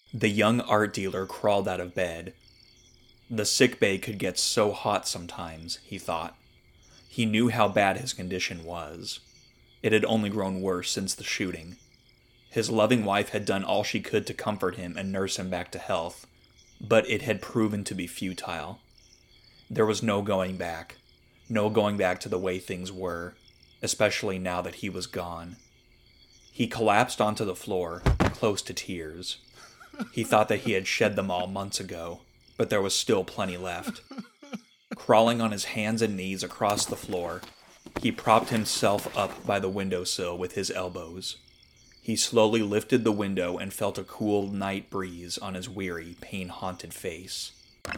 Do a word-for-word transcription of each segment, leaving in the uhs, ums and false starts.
The young art dealer crawled out of bed. The sick bay could get so hot sometimes, he thought. He knew how bad his condition was. It had only grown worse since the shooting. His loving wife had done all she could to comfort him and nurse him back to health, but it had proven to be futile. There was no going back. No going back to the way things were, especially now that he was gone. He collapsed onto the floor, close to tears. He thought that he had shed them all months ago, but there was still plenty left. Crawling on his hands and knees across the floor, he propped himself up by the windowsill with his elbows. He slowly lifted the window and felt a cool night breeze on his weary, pain-haunted face.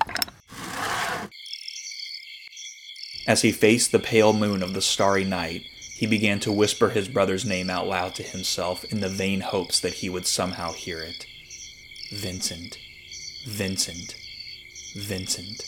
As he faced the pale moon of the starry night, he began to whisper his brother's name out loud to himself in the vain hopes that he would somehow hear it. Vincent. Vincent. Vincent.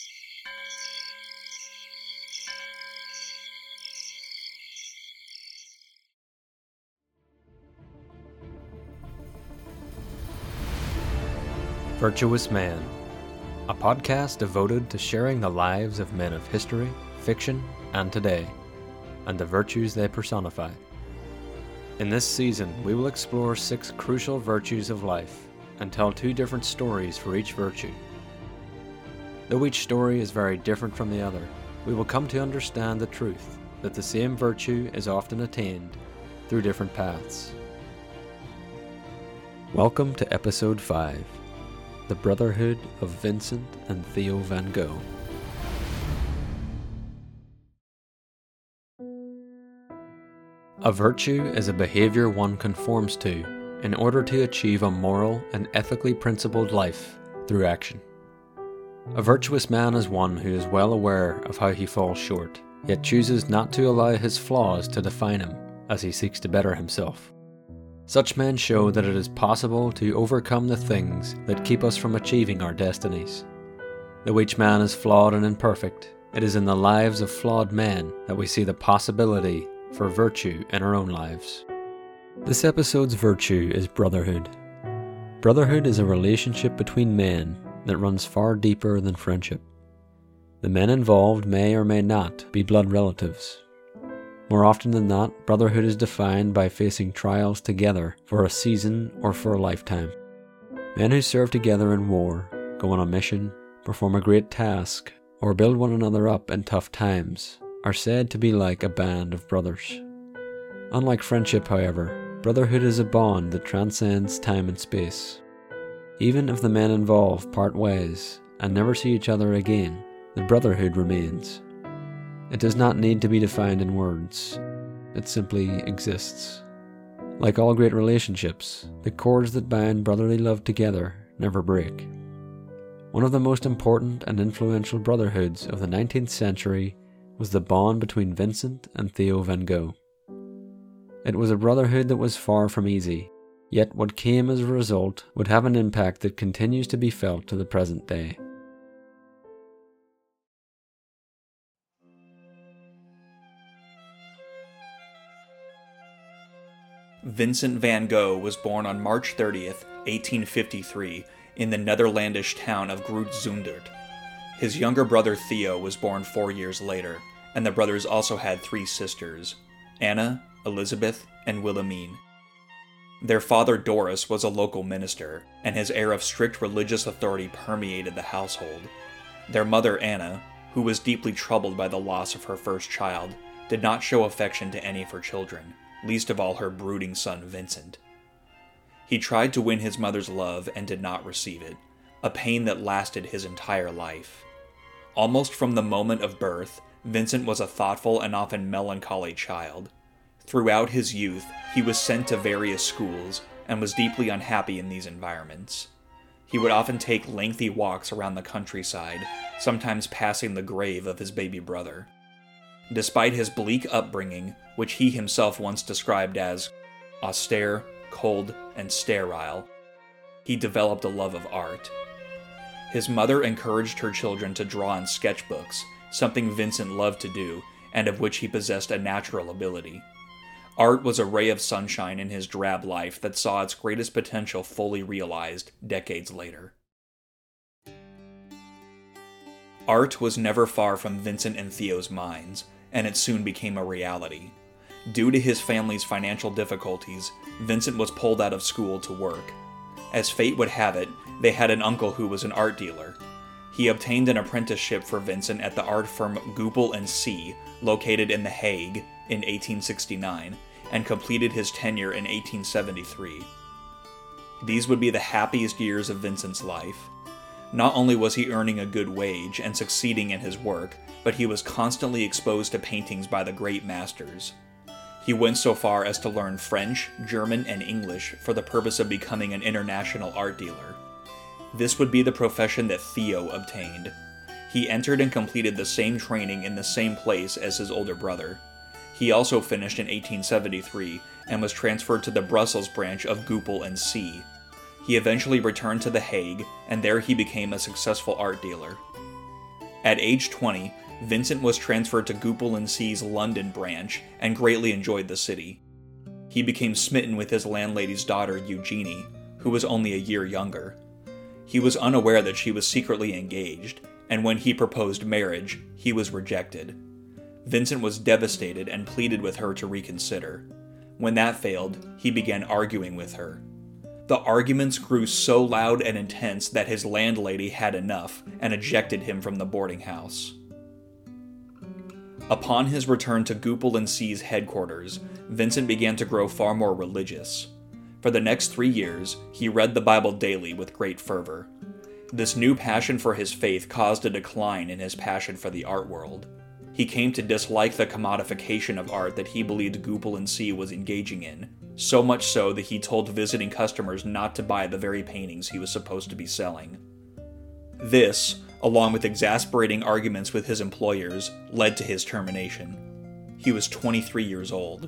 Virtuous Man, a podcast devoted to sharing the lives of men of history, fiction, and today, and the virtues they personify. In this season, we will explore six crucial virtues of life and tell two different stories for each virtue. Though each story is very different from the other, we will come to understand the truth that the same virtue is often attained through different paths. Welcome to Episode five, The Brotherhood of Vincent and Theo van Gogh. A virtue is a behavior one conforms to in order to achieve a moral and ethically principled life through action. A virtuous man is one who is well aware of how he falls short, yet chooses not to allow his flaws to define him as he seeks to better himself. Such men show that it is possible to overcome the things that keep us from achieving our destinies. Though each man is flawed and imperfect, it is in the lives of flawed men that we see the possibility for virtue in our own lives. This episode's virtue is brotherhood. Brotherhood is a relationship between men that runs far deeper than friendship. The men involved may or may not be blood relatives. More often than not, brotherhood is defined by facing trials together for a season or for a lifetime. Men who serve together in war, go on a mission, perform a great task, or build one another up in tough times are said to be like a band of brothers. Unlike friendship, however, brotherhood is a bond that transcends time and space. Even if the men involved part ways and never see each other again, the brotherhood remains. It does not need to be defined in words. It simply exists. Like all great relationships, the cords that bind brotherly love together never break. One of the most important and influential brotherhoods of the nineteenth century was the bond between Vincent and Theo van Gogh. It was a brotherhood that was far from easy, yet what came as a result would have an impact that continues to be felt to the present day. Vincent van Gogh was born on March thirtieth, eighteen fifty-three, in the Netherlandish town of Groot-Zundert. His younger brother Theo was born four years later, and the brothers also had three sisters, Anna, Elizabeth, and Wilhelmine. Their father Doris was a local minister, and his air of strict religious authority permeated the household. Their mother Anna, who was deeply troubled by the loss of her first child, did not show affection to any of her children, least of all her brooding son Vincent. He tried to win his mother's love and did not receive it, a pain that lasted his entire life. Almost from the moment of birth, Vincent was a thoughtful and often melancholy child. Throughout his youth, he was sent to various schools and was deeply unhappy in these environments. He would often take lengthy walks around the countryside, sometimes passing the grave of his baby brother. Despite his bleak upbringing, which he himself once described as austere, cold, and sterile, he developed a love of art. His mother encouraged her children to draw in sketchbooks, something Vincent loved to do, and of which he possessed a natural ability. Art was a ray of sunshine in his drab life that saw its greatest potential fully realized decades later. Art was never far from Vincent and Theo's minds, and it soon became a reality. Due to his family's financial difficulties, Vincent was pulled out of school to work. As fate would have it, they had an uncle who was an art dealer. He obtained an apprenticeship for Vincent at the art firm Goupil and Cie, located in The Hague, in eighteen sixty-nine, and completed his tenure in eighteen seventy-three. These would be the happiest years of Vincent's life. Not only was he earning a good wage and succeeding in his work, but he was constantly exposed to paintings by the great masters. He went so far as to learn French, German, and English for the purpose of becoming an international art dealer. This would be the profession that Theo obtained. He entered and completed the same training in the same place as his older brother. He also finished in eighteen seventy-three and was transferred to the Brussels branch of Goupil and Cie. He eventually returned to The Hague, and there he became a successful art dealer. At age twenty, Vincent was transferred to Goupil and Cie's London branch and greatly enjoyed the city. He became smitten with his landlady's daughter, Eugenie, who was only a year younger. He was unaware that she was secretly engaged, and when he proposed marriage, he was rejected. Vincent was devastated and pleaded with her to reconsider. When that failed, he began arguing with her. The arguments grew so loud and intense that his landlady had enough and ejected him from the boarding house. Upon his return to Goupil and Cie's headquarters, Vincent began to grow far more religious. For the next three years, he read the Bible daily with great fervor. This new passion for his faith caused a decline in his passion for the art world. He came to dislike the commodification of art that he believed Goupil and Cie was engaging in, so much so that he told visiting customers not to buy the very paintings he was supposed to be selling. This, along with exasperating arguments with his employers, led to his termination. He was twenty-three years old.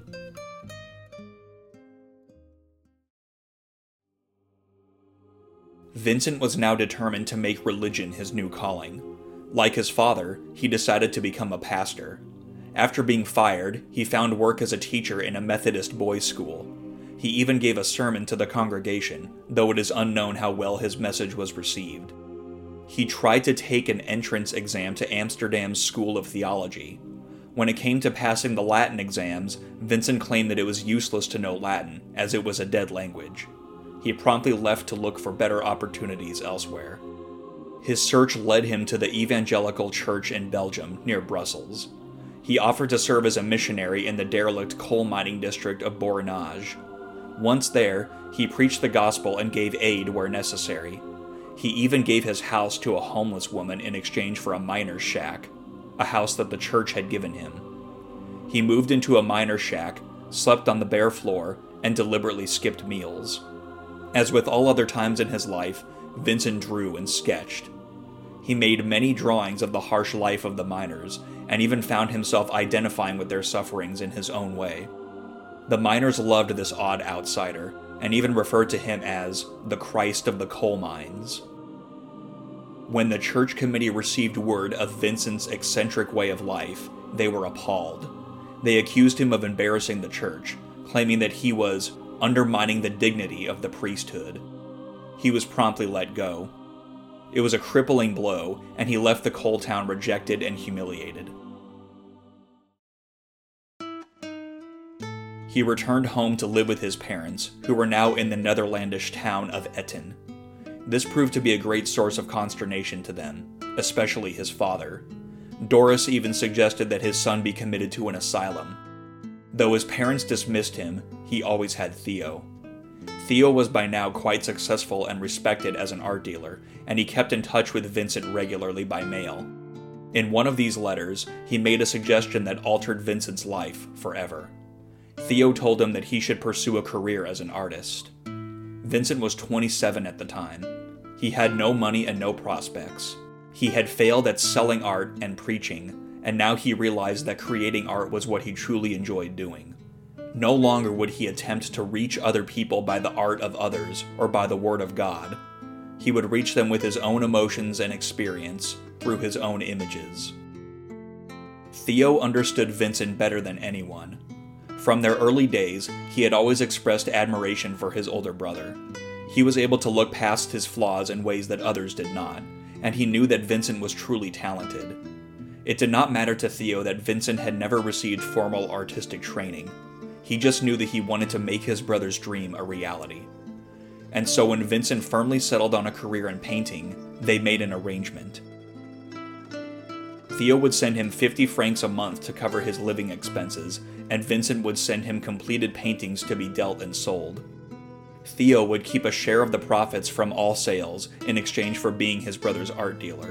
Vincent was now determined to make religion his new calling. Like his father, he decided to become a pastor. After being fired, he found work as a teacher in a Methodist boys' school. He even gave a sermon to the congregation, though it is unknown how well his message was received. He tried to take an entrance exam to Amsterdam's School of Theology. When it came to passing the Latin exams, Vincent claimed that it was useless to know Latin, as it was a dead language. He promptly left to look for better opportunities elsewhere. His search led him to the Evangelical Church in Belgium, near Brussels. He offered to serve as a missionary in the derelict coal mining district of Borinage. Once there, he preached the gospel and gave aid where necessary. He even gave his house to a homeless woman in exchange for a miner's shack, a house that the church had given him. He moved into a miner's shack, slept on the bare floor, and deliberately skipped meals. As with all other times in his life, Vincent drew and sketched. He made many drawings of the harsh life of the miners, and even found himself identifying with their sufferings in his own way. The miners loved this odd outsider, and even referred to him as the Christ of the coal mines. When the church committee received word of Vincent's eccentric way of life, they were appalled. They accused him of embarrassing the church, claiming that he was undermining the dignity of the priesthood. He was promptly let go. It was a crippling blow, and he left the coal town rejected and humiliated. He returned home to live with his parents, who were now in the Netherlandish town of Etten. This proved to be a great source of consternation to them, especially his father. Doris even suggested that his son be committed to an asylum. Though his parents dismissed him, he always had Theo. Theo was by now quite successful and respected as an art dealer, and he kept in touch with Vincent regularly by mail. In one of these letters, he made a suggestion that altered Vincent's life forever. Theo told him that he should pursue a career as an artist. Vincent was twenty-seven at the time. He had no money and no prospects. He had failed at selling art and preaching, and now he realized that creating art was what he truly enjoyed doing. No longer would he attempt to reach other people by the art of others or by the word of God. He would reach them with his own emotions and experience, through his own images. Theo understood Vincent better than anyone. From their early days, he had always expressed admiration for his older brother. He was able to look past his flaws in ways that others did not, and he knew that Vincent was truly talented. It did not matter to Theo that Vincent had never received formal artistic training. He just knew that he wanted to make his brother's dream a reality. And so when Vincent firmly settled on a career in painting, they made an arrangement. Theo would send him fifty francs a month to cover his living expenses, and Vincent would send him completed paintings to be dealt and sold. Theo would keep a share of the profits from all sales in exchange for being his brother's art dealer.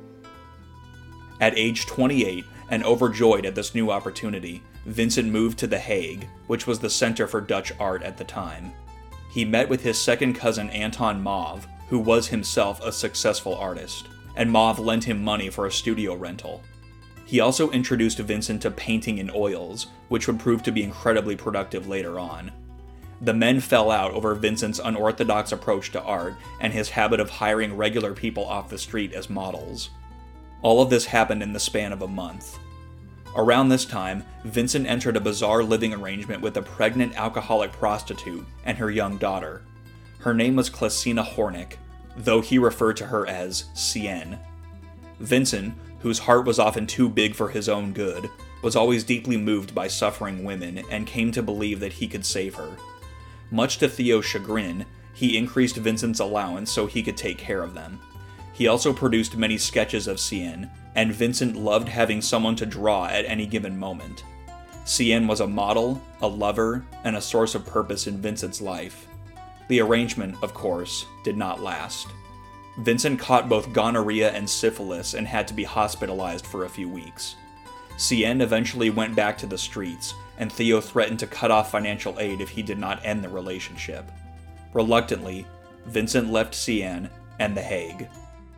At age twenty-eight, and overjoyed at this new opportunity, Vincent moved to The Hague, which was the center for Dutch art at the time. He met with his second cousin Anton Mauve, who was himself a successful artist, and Mauve lent him money for a studio rental. He also introduced Vincent to painting in oils, which would prove to be incredibly productive later on. The men fell out over Vincent's unorthodox approach to art and his habit of hiring regular people off the street as models. All of this happened in the span of a month. Around this time, Vincent entered a bizarre living arrangement with a pregnant alcoholic prostitute and her young daughter. Her name was Clasina Hornick, though he referred to her as Sienne. Vincent, whose heart was often too big for his own good, was always deeply moved by suffering women and came to believe that he could save her. Much to Theo's chagrin, he increased Vincent's allowance so he could take care of them. He also produced many sketches of Sienne, and Vincent loved having someone to draw at any given moment. Sienne was a model, a lover, and a source of purpose in Vincent's life. The arrangement, of course, did not last. Vincent caught both gonorrhea and syphilis and had to be hospitalized for a few weeks. Sienne eventually went back to the streets, and Theo threatened to cut off financial aid if he did not end the relationship. Reluctantly, Vincent left Sienne and The Hague.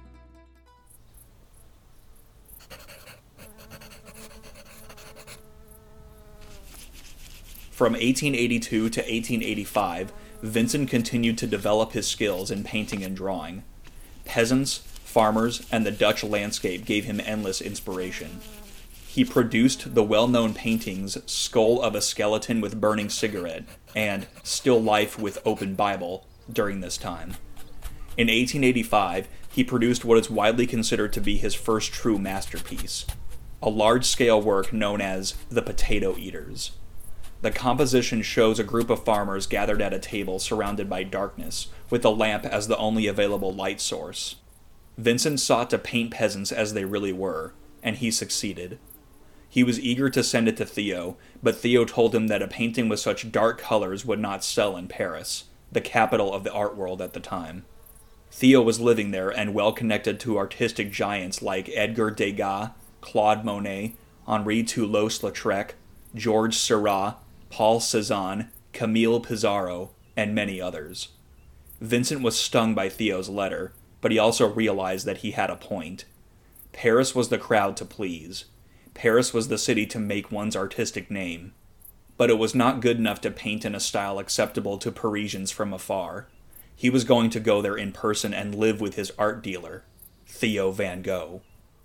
From eighteen eighty-two to eighteen eighty-five, Vincent continued to develop his skills in painting and drawing. Peasants, farmers, and the Dutch landscape gave him endless inspiration. He produced the well-known paintings Skull of a Skeleton with Burning Cigarette and Still Life with Open Bible during this time. In eighteen eighty-five, he produced what is widely considered to be his first true masterpiece, a large-scale work known as The Potato Eaters. The composition shows a group of farmers gathered at a table surrounded by darkness, with a lamp as the only available light source. Vincent sought to paint peasants as they really were, and he succeeded. He was eager to send it to Theo, but Theo told him that a painting with such dark colors would not sell in Paris, the capital of the art world at the time. Theo was living there and well connected to artistic giants like Edgar Degas, Claude Monet, Henri Toulouse-Lautrec, Georges Seurat, Paul Cézanne, Camille Pissarro, and many others. Vincent was stung by Theo's letter, but he also realized that he had a point. Paris was the crowd to please. Paris was the city to make one's artistic name. But it was not good enough to paint in a style acceptable to Parisians from afar. He was going to go there in person and live with his art dealer, Theo Van Gogh.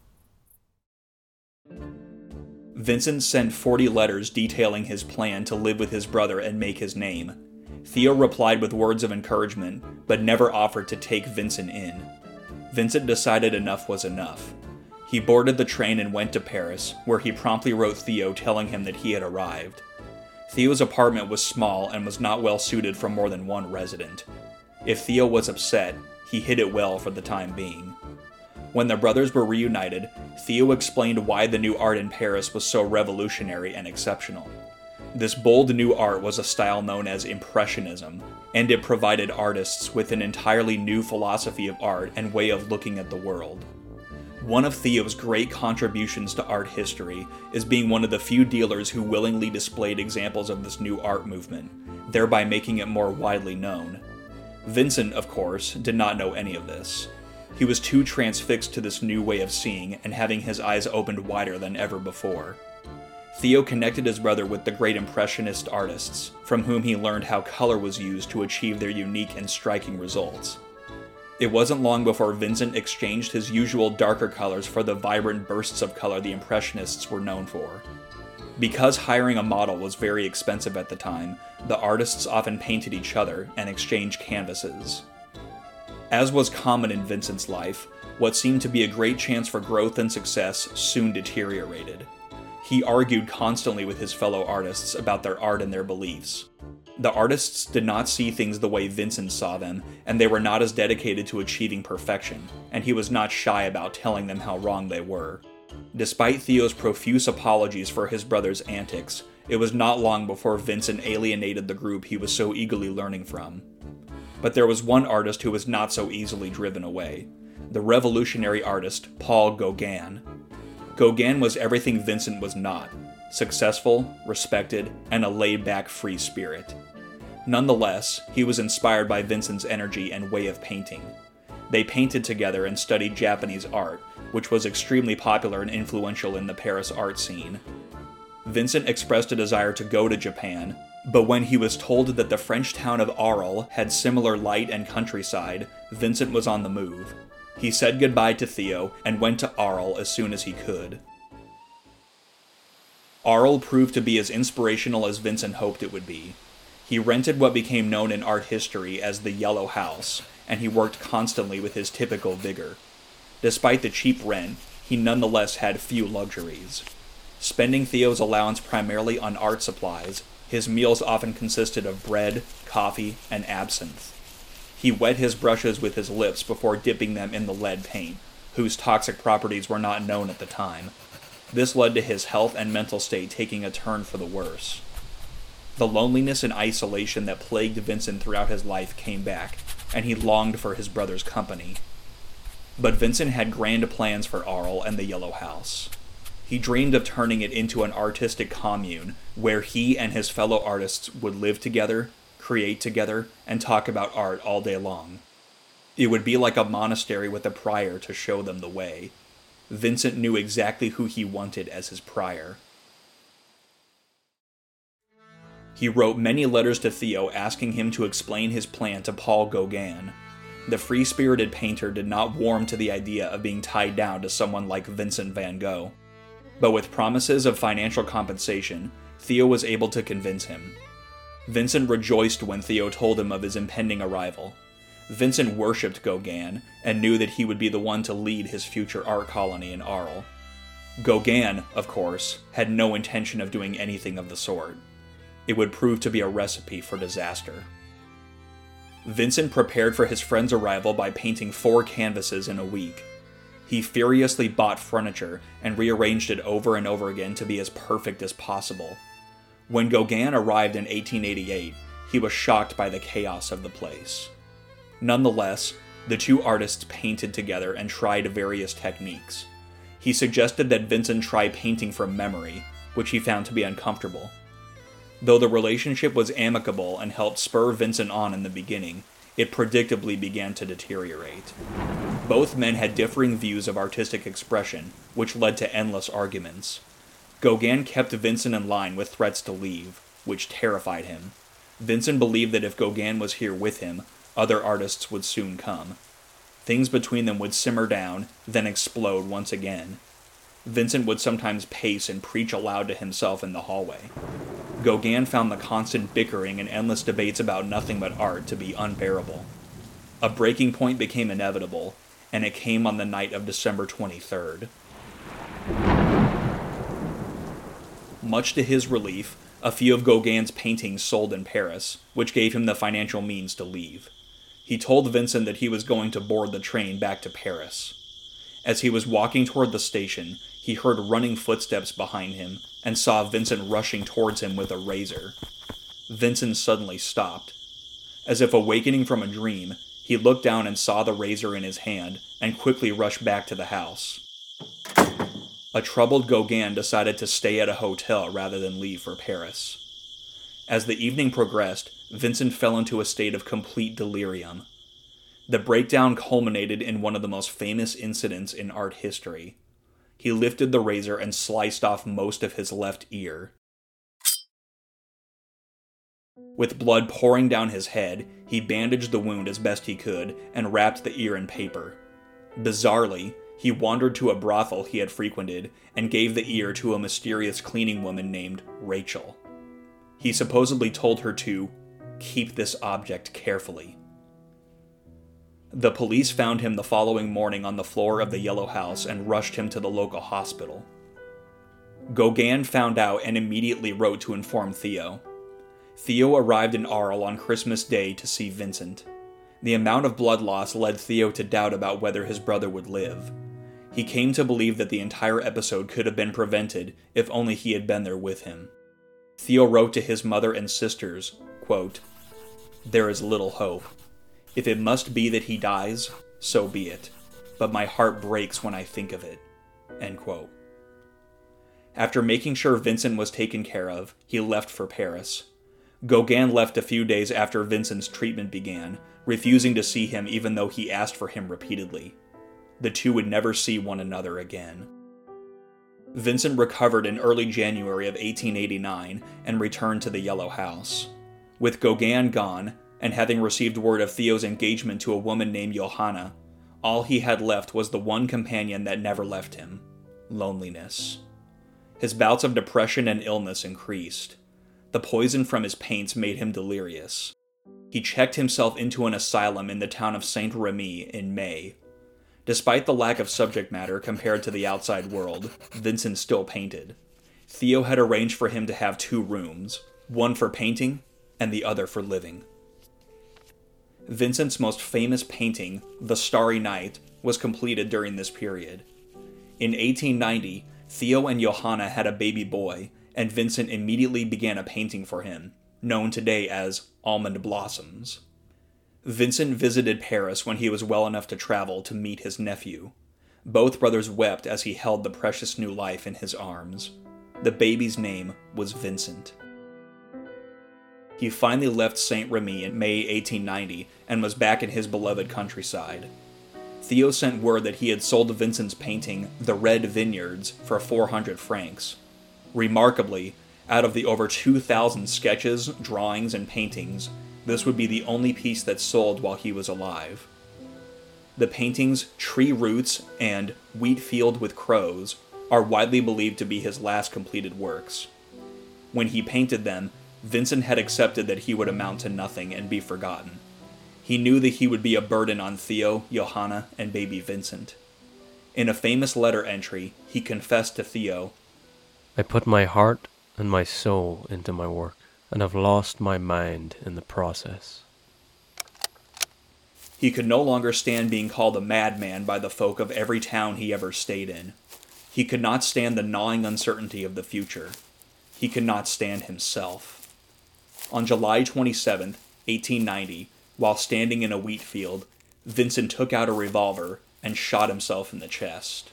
Vincent sent forty letters detailing his plan to live with his brother and make his name. Theo replied with words of encouragement, but never offered to take Vincent in. Vincent decided enough was enough. He boarded the train and went to Paris, where he promptly wrote Theo telling him that he had arrived. Theo's apartment was small and was not well suited for more than one resident. If Theo was upset, he hid it well for the time being. When the brothers were reunited, Theo explained why the new art in Paris was so revolutionary and exceptional. This bold new art was a style known as Impressionism, and it provided artists with an entirely new philosophy of art and way of looking at the world. One of Theo's great contributions to art history is being one of the few dealers who willingly displayed examples of this new art movement, thereby making it more widely known. Vincent, of course, did not know any of this. He was too transfixed to this new way of seeing and having his eyes opened wider than ever before. Theo connected his brother with the great Impressionist artists, from whom he learned how color was used to achieve their unique and striking results. It wasn't long before Vincent exchanged his usual darker colors for the vibrant bursts of color the Impressionists were known for. Because hiring a model was very expensive at the time, the artists often painted each other and exchanged canvases. As was common in Vincent's life, what seemed to be a great chance for growth and success soon deteriorated. He argued constantly with his fellow artists about their art and their beliefs. The artists did not see things the way Vincent saw them, and they were not as dedicated to achieving perfection, and he was not shy about telling them how wrong they were. Despite Theo's profuse apologies for his brother's antics, it was not long before Vincent alienated the group he was so eagerly learning from. But there was one artist who was not so easily driven away: the revolutionary artist Paul Gauguin. Gauguin was everything Vincent was not: successful, respected, and a laid-back free spirit. Nonetheless, he was inspired by Vincent's energy and way of painting. They painted together and studied Japanese art, which was extremely popular and influential in the Paris art scene. Vincent expressed a desire to go to Japan, but when he was told that the French town of Arles had similar light and countryside, Vincent was on the move. He said goodbye to Theo and went to Arles as soon as he could. Arles proved to be as inspirational as Vincent hoped it would be. He rented what became known in art history as the Yellow House, and he worked constantly with his typical vigor. Despite the cheap rent, he nonetheless had few luxuries. Spending Theo's allowance primarily on art supplies, his meals often consisted of bread, coffee, and absinthe. He wet his brushes with his lips before dipping them in the lead paint, whose toxic properties were not known at the time. This led to his health and mental state taking a turn for the worse. The loneliness and isolation that plagued Vincent throughout his life came back, and he longed for his brother's company. But Vincent had grand plans for Arles and the Yellow House. He dreamed of turning it into an artistic commune where he and his fellow artists would live together, create together, and talk about art all day long. It would be like a monastery with a prior to show them the way. Vincent knew exactly who he wanted as his prior. He wrote many letters to Theo asking him to explain his plan to Paul Gauguin. The free-spirited painter did not warm to the idea of being tied down to someone like Vincent van Gogh. But with promises of financial compensation, Theo was able to convince him. Vincent rejoiced when Theo told him of his impending arrival. Vincent worshipped Gauguin and knew that he would be the one to lead his future art colony in Arles. Gauguin, of course, had no intention of doing anything of the sort. It would prove to be a recipe for disaster. Vincent prepared for his friend's arrival by painting four canvases in a week. He furiously bought furniture and rearranged it over and over again to be as perfect as possible. When Gauguin arrived in eighteen eighty-eight, he was shocked by the chaos of the place. Nonetheless, the two artists painted together and tried various techniques. He suggested that Vincent try painting from memory, which he found to be uncomfortable. Though the relationship was amicable and helped spur Vincent on in the beginning, it predictably began to deteriorate. Both men had differing views of artistic expression, which led to endless arguments. Gauguin kept Vincent in line with threats to leave, which terrified him. Vincent believed that if Gauguin was here with him, other artists would soon come. Things between them would simmer down, then explode once again. Vincent would sometimes pace and preach aloud to himself in the hallway. Gauguin found the constant bickering and endless debates about nothing but art to be unbearable. A breaking point became inevitable, and it came on the night of December twenty-third. Much to his relief, a few of Gauguin's paintings sold in Paris, which gave him the financial means to leave. He told Vincent that he was going to board the train back to Paris. As he was walking toward the station, he heard running footsteps behind him and saw Vincent rushing towards him with a razor. Vincent suddenly stopped. As if awakening from a dream, he looked down and saw the razor in his hand and quickly rushed back to the house. A troubled Gauguin decided to stay at a hotel rather than leave for Paris. As the evening progressed, Vincent fell into a state of complete delirium. The breakdown culminated in one of the most famous incidents in art history. He lifted the razor and sliced off most of his left ear. With blood pouring down his head, he bandaged the wound as best he could and wrapped the ear in paper. Bizarrely, He wandered to a brothel he had frequented and gave the ear to a mysterious cleaning woman named Rachel. He supposedly told her to keep this object carefully. The police found him the following morning on the floor of the Yellow House and rushed him to the local hospital. Gauguin found out and immediately wrote to inform Theo. Theo arrived in Arles on Christmas Day to see Vincent. The amount of blood loss led Theo to doubt about whether his brother would live. He came to believe that the entire episode could have been prevented if only he had been there with him. Theo wrote to his mother and sisters, quote, "There is little hope. If it must be that he dies, so be it. But my heart breaks when I think of it." End quote. After making sure Vincent was taken care of, he left for Paris. Gauguin left a few days after Vincent's treatment began, refusing to see him even though he asked for him repeatedly. The two would never see one another again. Vincent recovered in early January of eighteen eighty-nine and returned to the Yellow House. With Gauguin gone, and having received word of Theo's engagement to a woman named Johanna, all he had left was the one companion that never left him: loneliness. His bouts of depression and illness increased. The poison from his paints made him delirious. He checked himself into an asylum in the town of Saint-Remy in May. Despite the lack of subject matter compared to the outside world, Vincent still painted. Theo had arranged for him to have two rooms, one for painting and the other for living. Vincent's most famous painting, The Starry Night, was completed during this period. In eighteen ninety, Theo and Johanna had a baby boy, and Vincent immediately began a painting for him, known today as Almond Blossoms. Vincent visited Paris when he was well enough to travel to meet his nephew. Both brothers wept as he held the precious new life in his arms. The baby's name was Vincent. He finally left Saint-Remy in May eighteen ninety and was back in his beloved countryside. Theo sent word that he had sold Vincent's painting, The Red Vineyards, for four hundred francs. Remarkably, out of the over two thousand sketches, drawings, and paintings, this would be the only piece that sold while he was alive. The paintings Tree Roots and Wheat Field with Crows are widely believed to be his last completed works. When he painted them, Vincent had accepted that he would amount to nothing and be forgotten. He knew that he would be a burden on Theo, Johanna, and baby Vincent. In a famous letter entry, he confessed to Theo, "I put my heart and my soul into my work, and have lost my mind in the process." He could no longer stand being called a madman by the folk of every town he ever stayed in. He could not stand the gnawing uncertainty of the future. He could not stand himself. On July twenty-seventh, eighteen ninety, while standing in a wheat field, Vincent took out a revolver and shot himself in the chest.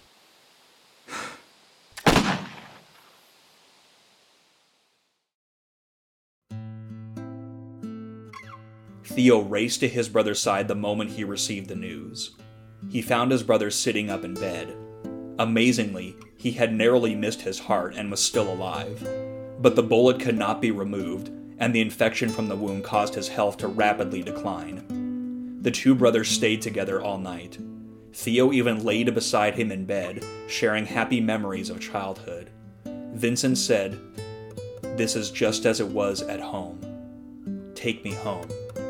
Theo raced to his brother's side the moment he received the news. He found his brother sitting up in bed. Amazingly, he had narrowly missed his heart and was still alive. But the bullet could not be removed, and the infection from the wound caused his health to rapidly decline. The two brothers stayed together all night. Theo even laid beside him in bed, sharing happy memories of childhood. Vincent said, "This is just as it was at home. Take me home."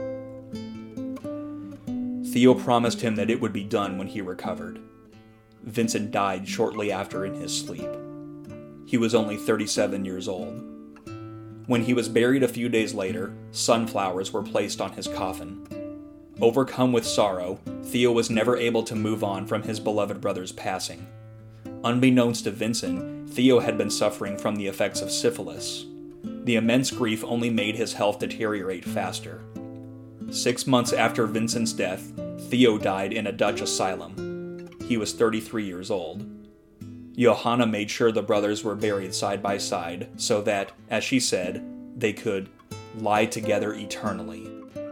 Theo promised him that it would be done when he recovered. Vincent died shortly after in his sleep. He was only thirty-seven years old. When he was buried a few days later, sunflowers were placed on his coffin. Overcome with sorrow, Theo was never able to move on from his beloved brother's passing. Unbeknownst to Vincent, Theo had been suffering from the effects of syphilis. The immense grief only made his health deteriorate faster. Six months after Vincent's death, Theo died in a Dutch asylum. He was thirty-three years old. Johanna made sure the brothers were buried side by side so that, as she said, they could lie together eternally.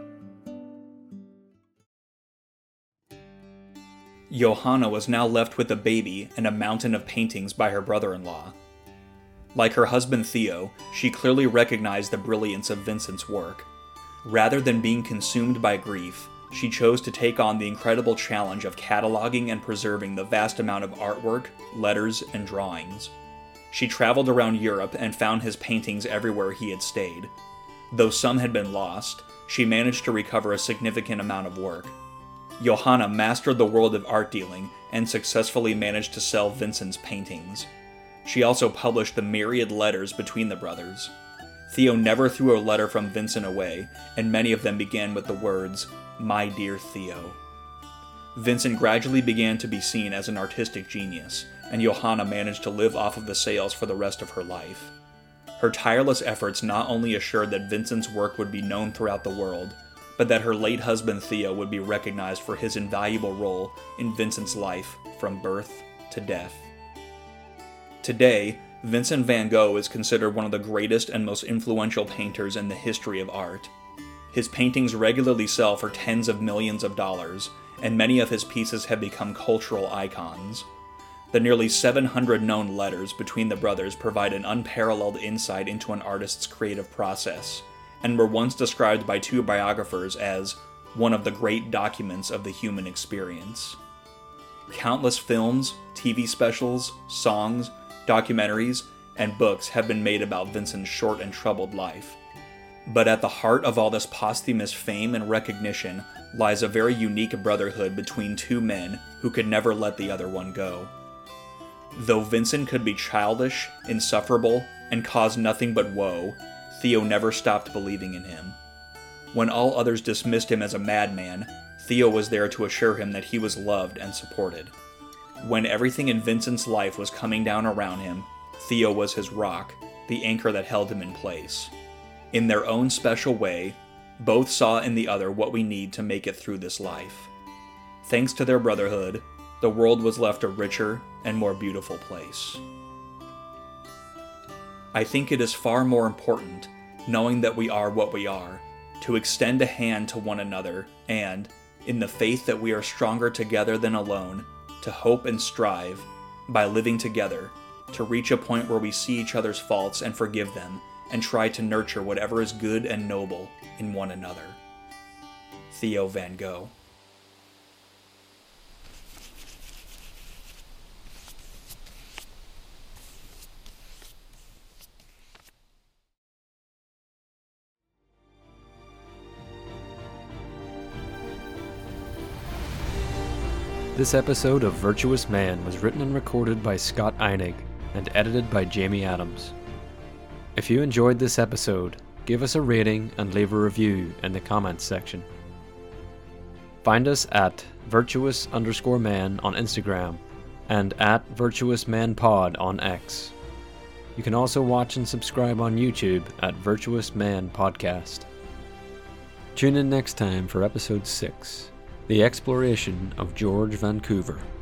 Johanna was now left with a baby and a mountain of paintings by her brother-in-law. Like her husband Theo, she clearly recognized the brilliance of Vincent's work. Rather than being consumed by grief, she chose to take on the incredible challenge of cataloging and preserving the vast amount of artwork, letters, and drawings. She traveled around Europe and found his paintings everywhere he had stayed. Though some had been lost, she managed to recover a significant amount of work. Johanna mastered the world of art dealing and successfully managed to sell Vincent's paintings. She also published the myriad letters between the brothers. Theo never threw a letter from Vincent away, and many of them began with the words, "My dear Theo." Vincent gradually began to be seen as an artistic genius, and Johanna managed to live off of the sales for the rest of her life. Her tireless efforts not only assured that Vincent's work would be known throughout the world, but that her late husband Theo would be recognized for his invaluable role in Vincent's life from birth to death. Today, Vincent van Gogh is considered one of the greatest and most influential painters in the history of art. His paintings regularly sell for tens of millions of dollars, and many of his pieces have become cultural icons. The nearly seven hundred known letters between the brothers provide an unparalleled insight into an artist's creative process, and were once described by two biographers as one of the great documents of the human experience. Countless films, T V specials, songs, documentaries, and books have been made about Vincent's short and troubled life. But at the heart of all this posthumous fame and recognition lies a very unique brotherhood between two men who could never let the other one go. Though Vincent could be childish, insufferable, and cause nothing but woe, Theo never stopped believing in him. When all others dismissed him as a madman, Theo was there to assure him that he was loved and supported. When everything in Vincent's life was coming down around him, Theo was his rock, the anchor that held him in place. In their own special way, both saw in the other what we need to make it through this life. Thanks to their brotherhood, the world was left a richer and more beautiful place. I think it is far more important, knowing that we are what we are, to extend a hand to one another and, in the faith that we are stronger together than alone, to hope and strive, by living together, to reach a point where we see each other's faults and forgive them, and try to nurture whatever is good and noble in one another. Theo van Gogh. This episode of Virtuous Man was written and recorded by Scott Einig and edited by Jamie Adams. If you enjoyed this episode, give us a rating and leave a review in the comments section. Find us at virtuous underscore man on Instagram and at Virtuous Man Pod on X. You can also watch and subscribe on YouTube at Virtuous Man Podcast. Tune in next time for episode six. The Exploration of George Vancouver.